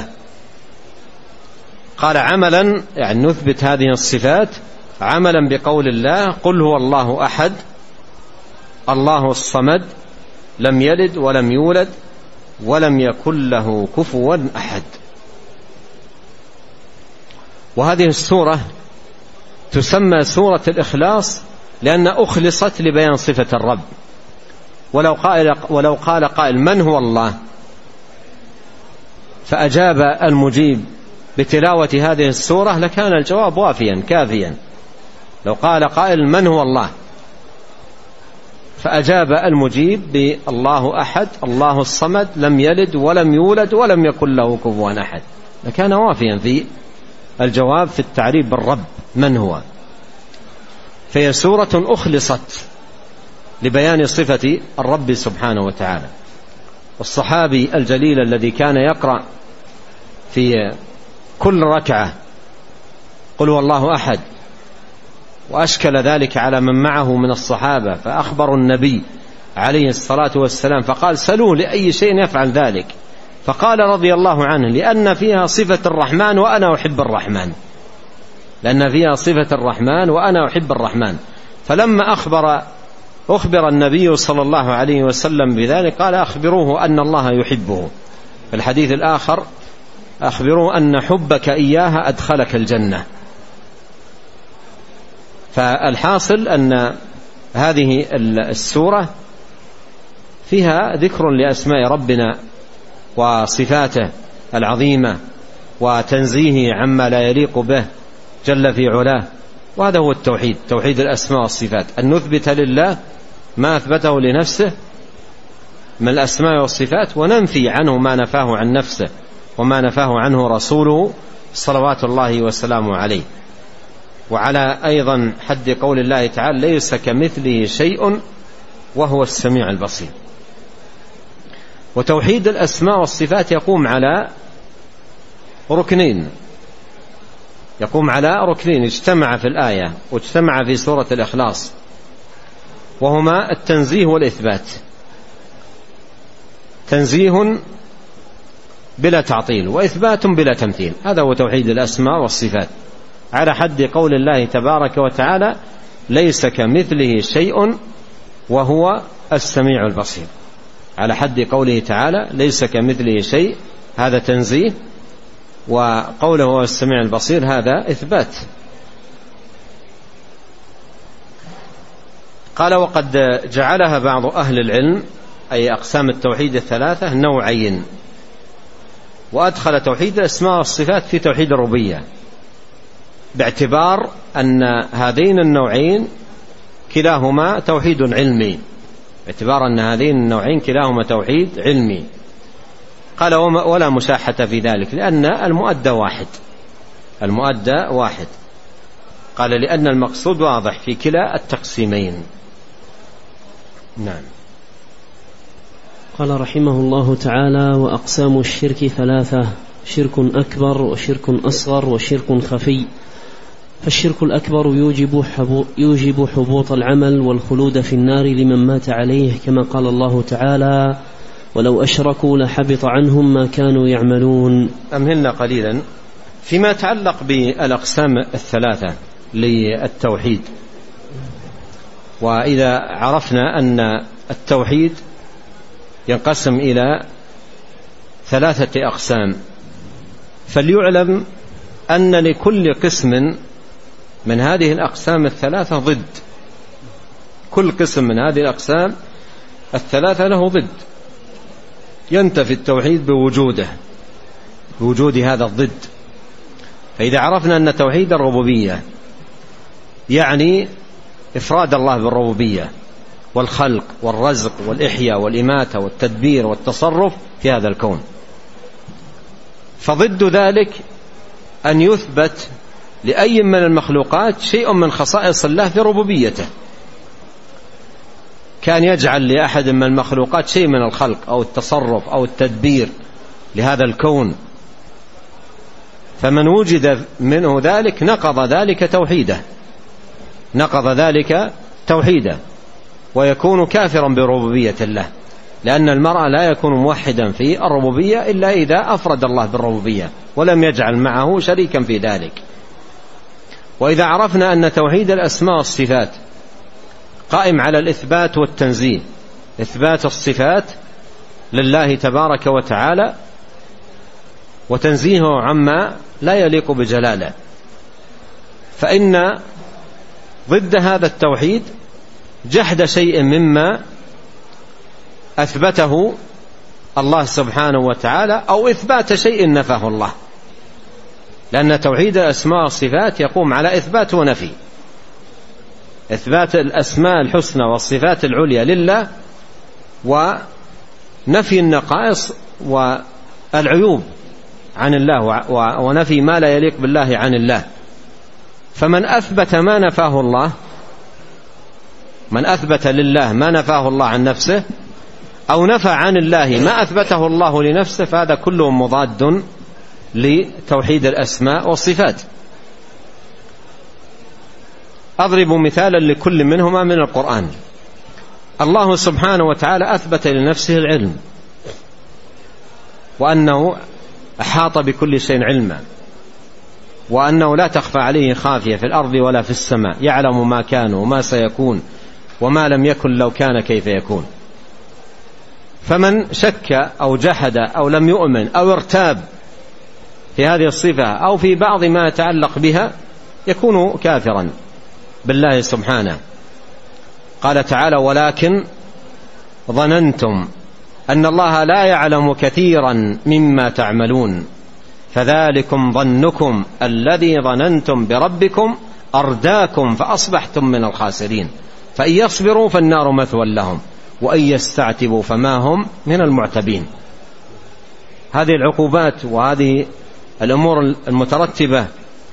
قال عملا، يعني نثبت هذه الصفات عملا بقول الله قل هو الله أحد الله الصمد لم يلد ولم يولد ولم يكن له كفوا أحد. وهذه السورة تسمى سورة الإخلاص لأن أخلصت لبيان صفة الرب. ولو قال, ولو قال قائل من هو الله، فأجاب المجيب بتلاوة هذه السورة لكان الجواب وافيا كافيا. لو قال قائل من هو الله فأجاب المجيب بالله أحد الله الصمد لم يلد ولم يولد ولم يكن له كفوا أحد، لكان وافيا في الجواب في التعريف بالرب من هو. فهي سورة أخلصت لبيان صفة الرب سبحانه وتعالى. والصحابي الجليل الذي كان يقرأ في كل ركعة قل هو الله أحد، وأشكل ذلك على من معه من الصحابة، فأخبروا النبي عليه الصلاة والسلام فقال سلوه لأي شيء يفعل ذلك، فقال رضي الله عنه لأن فيها صفة الرحمن وأنا أحب الرحمن، لأن فيها صفة الرحمن وأنا أحب الرحمن. فلما أخبر أخبر النبي صلى الله عليه وسلم بذلك قال أخبروه أن الله يحبه. في الحديث الآخر أخبروا أن حبك إياها أدخلك الجنة. فالحاصل أن هذه السورة فيها ذكر لأسماء ربنا وصفاته العظيمة وتنزيهه عما لا يليق به جل في علاه، وهذا هو التوحيد، توحيد الأسماء والصفات، أن نثبت لله ما أثبته لنفسه من الأسماء والصفات، وننفي عنه ما نفاه عن نفسه وما نفاه عنه رسوله صلوات الله وسلامه عليه. وعلى أيضا حد قول الله تعالى ليس كمثله شيء وهو السميع البصير. وتوحيد الأسماء والصفات يقوم على ركنين، يقوم على ركنين اجتمع في الآية واجتمع في سورة الإخلاص، وهما التنزيه والإثبات. تنزيه بلا تعطيل وإثبات بلا تمثيل، هذا هو توحيد الأسماء والصفات، على حد قول الله تبارك وتعالى ليس كمثله شيء وهو السميع البصير. على حد قوله تعالى ليس كمثله شيء، هذا تنزيه، وقوله هو السميع البصير هذا إثبات. قال وقد جعلها بعض أهل العلم أي أقسام التوحيد الثلاثة نوعين، وأدخل توحيد الأسماء والصفات في توحيد الربوبية، باعتبار أن هذين النوعين كلاهما توحيد علمي، باعتبار أن هذين النوعين كلاهما توحيد علمي. قال ولا مشاحة في ذلك، لأن المؤدى واحد، المؤدى واحد. قال لأن المقصود واضح في كلا التقسيمين. نعم. قال رحمه الله تعالى وأقسام الشرك ثلاثة: شرك أكبر وشرك أصغر وشرك خفي. فالشرك الأكبر يوجب يوجب حبوط العمل والخلود في النار لمن مات عليه، كما قال الله تعالى ولو أشركوا لحبط عنهم ما كانوا يعملون. أمهلنا قليلا فيما يتعلق بالأقسام الثلاثة للتوحيد. وإذا عرفنا أن التوحيد ينقسم إلى ثلاثة أقسام، فليعلم أن لكل قسم من هذه الأقسام الثلاثة ضد. كل قسم من هذه الأقسام الثلاثة له ضد، ينتفي التوحيد بوجوده، بوجود هذا الضد. فإذا عرفنا أن توحيد الربوبية يعني إفراد الله بالربوبية والخلق والرزق والإحياء والإماتة والتدبير والتصرف في هذا الكون، فضد ذلك أن يثبت لأي من المخلوقات شيء من خصائص الله في ربوبيته. كان يجعل لأحد من المخلوقات شيء من الخلق أو التصرف أو التدبير لهذا الكون، فمن وجد منه ذلك نقض ذلك توحيده، نقض ذلك توحيده ويكون كافرا بربوبية الله، لأن المرء لا يكون موحدا في الربوبية إلا إذا أفرد الله بالربوبية ولم يجعل معه شريكا في ذلك. وإذا عرفنا أن توحيد الأسماء والصفات قائم على الإثبات والتنزيه، إثبات الصفات لله تبارك وتعالى وتنزيهه عما لا يليق بجلاله، فإن ضد هذا التوحيد جحد شيء مما أثبته الله سبحانه وتعالى أو إثبات شيء نفاه الله، لأن توحيد الأسماء والصفات يقوم على إثبات ونفي، إثبات الأسماء الحسنى والصفات العليا لله ونفي النقائص والعيوب عن الله ونفي ما لا يليق بالله عن الله. فمن أثبت ما نفاه الله، من أثبت لله ما نفاه الله عن نفسه أو نفى عن الله ما أثبته الله لنفسه، فهذا كله مضاد لتوحيد الأسماء والصفات. أضرب مثالا لكل منهما من القرآن. الله سبحانه وتعالى أثبت لنفسه العلم، وأنه أحاط بكل شيء علما، وأنه لا تخفى عليه خافية في الأرض ولا في السماء، يعلم ما كان وما سيكون وما لم يكن لو كان كيف يكون. فمن شك أو جحد أو لم يؤمن أو ارتاب في هذه الصفة أو في بعض ما يتعلق بها يكون كافرا بالله سبحانه. قال تعالى: ولكن ظننتم أن الله لا يعلم كثيرا مما تعملون فذلكم ظنكم الذي ظننتم بربكم أرداكم فأصبحتم من الخاسرين فإن يصبروا فالنار مثوى لهم وإن يستعتبوا فما هم من المعتبين. هذه العقوبات وهذه الأمور المترتبة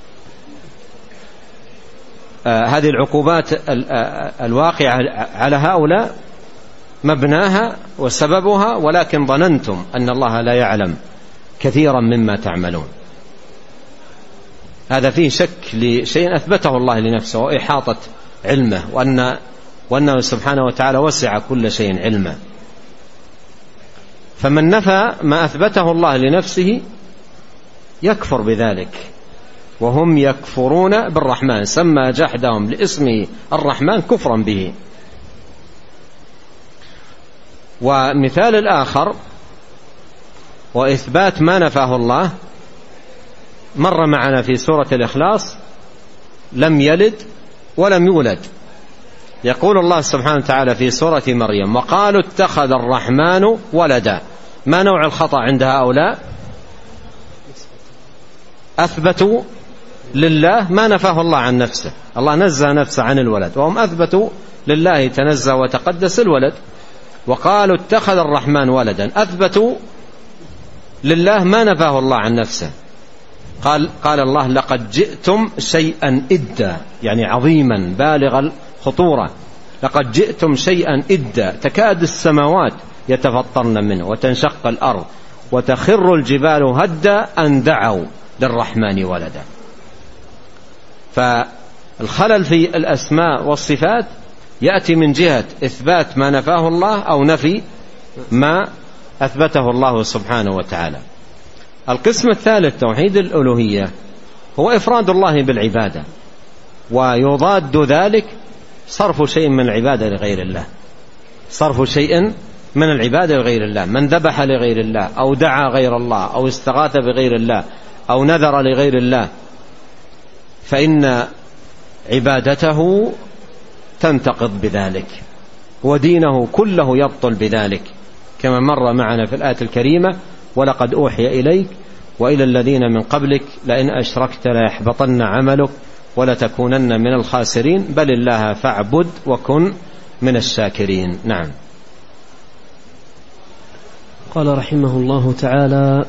آه هذه العقوبات الواقعة على هؤلاء مبناها وسببها ولكن ظننتم أن الله لا يعلم كثيرا مما تعملون. هذا فيه شك لشيء أثبته الله لنفسه وإحاطة علمه وأن وأنه سبحانه وتعالى وسع كل شيء علما. فمن نفى ما أثبته الله لنفسه يكفر بذلك، وهم يكفرون بالرحمن، سمى جحدهم لاسمه الرحمن كفرا به. ومثال الآخر وإثبات ما نفاه الله مر معنا في سورة الإخلاص: لم يلد ولم يولد. يقول الله سبحانه وتعالى في سورة مريم: وقالوا اتخذ الرحمن ولدا. ما نوع الخطأ عند هؤلاء؟ أثبتوا لله ما نفاه الله عن نفسه. الله نزه نفسه عن الولد، وهم أثبتوا لله تنزه وتقدس الولد. وقالوا اتخذ الرحمن ولدا، أثبتوا لله ما نفاه الله عن نفسه. قال, قال الله: لقد جئتم شيئا إدا، يعني عظيما بالغ الخطورة. لقد جئتم شيئا إدا تكاد السماوات يتفطرن منه وتنشق الأرض وتخر الجبال هدا أن دعوا للرحمن ولدا. فالخلل في الأسماء والصفات يأتي من جهة إثبات ما نفاه الله أو نفي ما أثبته الله سبحانه وتعالى. القسم الثالث توحيد الألوهية هو إفراد الله بالعبادة، ويضاد ذلك صرف شيء من العبادة لغير الله. صرف شيء من العبادة لغير الله، من ذبح لغير الله أو دعا غير الله أو استغاث بغير الله أو نذر لغير الله فإن عبادته تنتقض بذلك، ودينه كله يبطل بذلك، كما مر معنا في الآية الكريمة: ولقد أوحي إليك وإلى الذين من قبلك لئن أشركت ليحبطن عملك ولتكونن من الخاسرين بل الله فاعبد وكن من الشاكرين. نعم. قال رحمه الله تعالى: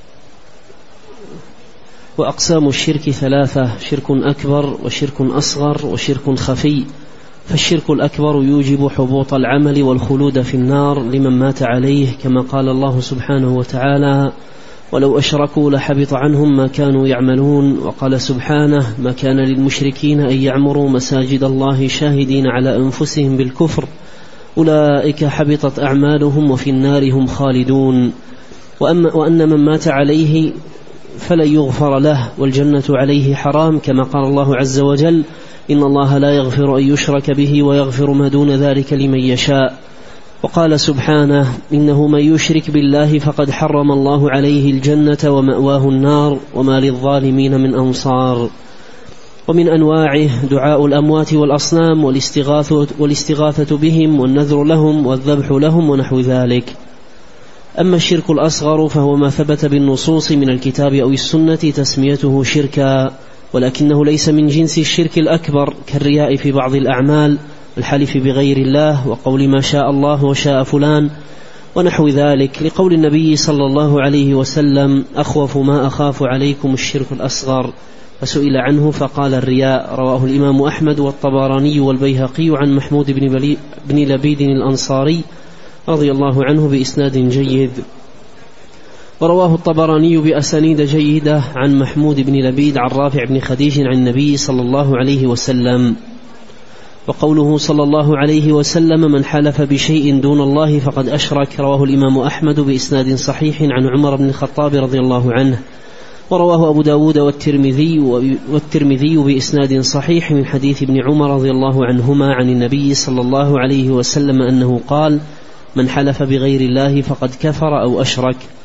وأقسام الشرك ثلاثة: شرك أكبر وشرك أصغر وشرك خفي. فالشرك الأكبر يوجب حبوط العمل والخلود في النار لمن مات عليه، كما قال الله سبحانه وتعالى: ولو أشركوا لحبط عنهم ما كانوا يعملون. وقال سبحانه: ما كان للمشركين أن يعمروا مساجد الله شاهدين على أنفسهم بالكفر أولئك حبطت أعمالهم وفي النار هم خالدون. وأن من مات عليه فلن يغفر له والجنة عليه حرام، كما قال الله عز وجل: إن الله لا يغفر أن يشرك به ويغفر ما دون ذلك لمن يشاء. وقال سبحانه: إنه من يشرك بالله فقد حرم الله عليه الجنة ومأواه النار وما للظالمين من أنصار. ومن أنواعه دعاء الأموات والأصنام والاستغاثة, والاستغاثة بهم والنذر لهم والذبح لهم ونحو ذلك. أما الشرك الأصغر فهو ما ثبت بالنصوص من الكتاب أو السنة تسميته شركا، ولكنه ليس من جنس الشرك الأكبر كالرياء في بعض الأعمال، الحلف بغير الله، وقول ما شاء الله وشاء فلان ونحو ذلك، لقول النبي صلى الله عليه وسلم: أخوف ما أخاف عليكم الشرك الأصغر. فسئل عنه فقال: الرياء. رواه الإمام أحمد والطبراني والبيهقي عن محمود بن لبيد الأنصاري رضي الله عنه بإسناد جيد. ورواه الطبراني بأسانيد جيدة عن محمود بن لبيد عن رافع بن خديج عن النبي صلى الله عليه وسلم. وقوله صلى الله عليه وسلم: من حلف بشيء دون الله فقد أشرك. رواه الإمام أحمد بإسناد صحيح عن عمر بن الخطاب رضي الله عنه. ورواه أبو داود والترمذي, والترمذي بإسناد صحيح من حديث ابن عمر رضي الله عنهما عن النبي صلى الله عليه وسلم أنه قال: من حلف بغير الله فقد كفر أو أشرك.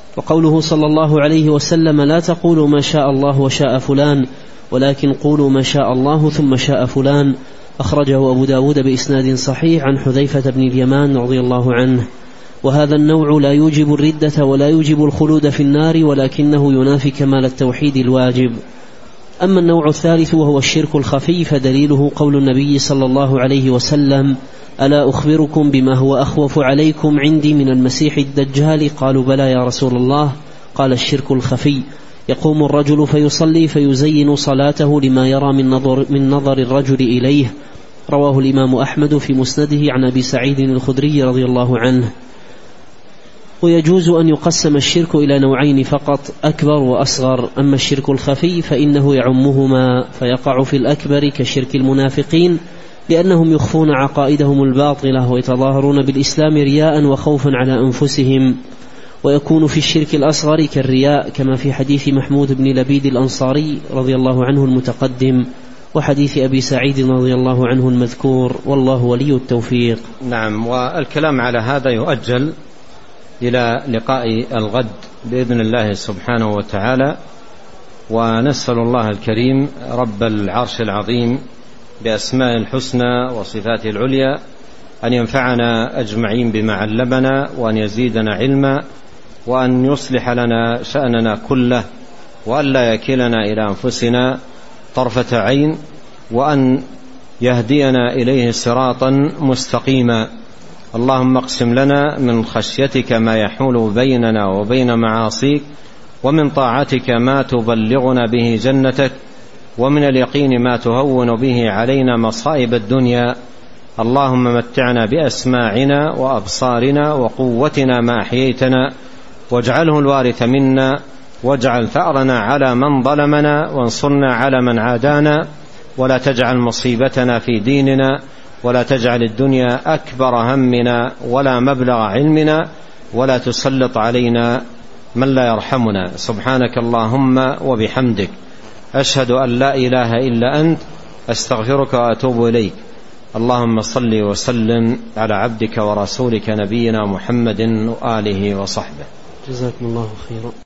وقوله صلى الله عليه وسلم: لا تقولوا ما شاء الله وشاء فلان ولكن قولوا ما شاء الله ثم شاء فلان، أخرجه أبو داود بإسناد صحيح عن حذيفة بن اليمان رضي الله عنه. وهذا النوع لا يوجب الردة ولا يوجب الخلود في النار، ولكنه ينافي كمال التوحيد الواجب. أما النوع الثالث وهو الشرك الخفي فدليله قول النبي صلى الله عليه وسلم: ألا أخبركم بما هو أخوف عليكم عندي من المسيح الدجال؟ قالوا: بلى يا رسول الله. قال: الشرك الخفي، يقوم الرجل فيصلي فيزين صلاته لما يرى من نظر, من نظر الرجل إليه. رواه الإمام أحمد في مسنده عن أبي سعيد الخدري رضي الله عنه. ويجوز أن يقسم الشرك إلى نوعين فقط: أكبر وأصغر. أما الشرك الخفي فإنه يعمهما، فيقع في الأكبر كشرك المنافقين لأنهم يخفون عقائدهم الباطلة ويتظاهرون بالإسلام رياء وخوفا على أنفسهم. ويكون في الشرك الأصغر كالرياء، كما في حديث محمود بن لبيد الأنصاري رضي الله عنه المتقدم، وحديث أبي سعيد رضي الله عنه المذكور، والله ولي التوفيق. نعم. والكلام على هذا يؤجل إلى لقاء الغد بإذن الله سبحانه وتعالى، ونسأل الله الكريم رب العرش العظيم بأسماء الحسنى وصفاته العليا أن ينفعنا أجمعين بما علمنا، وأن يزيدنا علما، وأن يصلح لنا شأننا كله، وأن لا يكلنا إلى أنفسنا طرفة عين، وأن يهدينا إليه صراطا مستقيما. اللهم اقسم لنا من خشيتك ما يحول بيننا وبين معاصيك، ومن طاعتك ما تبلغنا به جنتك، ومن اليقين ما تهون به علينا مصائب الدنيا. اللهم متعنا بأسماعنا وأبصارنا وقوتنا ما أحييتنا، واجعله الوارث منا، واجعل ثأرنا على من ظلمنا، وانصرنا على من عادانا، ولا تجعل مصيبتنا في ديننا، ولا تجعل الدنيا أكبر همنا ولا مبلغ علمنا، ولا تسلط علينا من لا يرحمنا. سبحانك اللهم وبحمدك، أشهد أن لا إله إلا أنت، أستغفرك وأتوب إليك. اللهم صل وسلم على عبدك ورسولك نبينا محمد وآله وصحبه. جزاكم الله خيرا.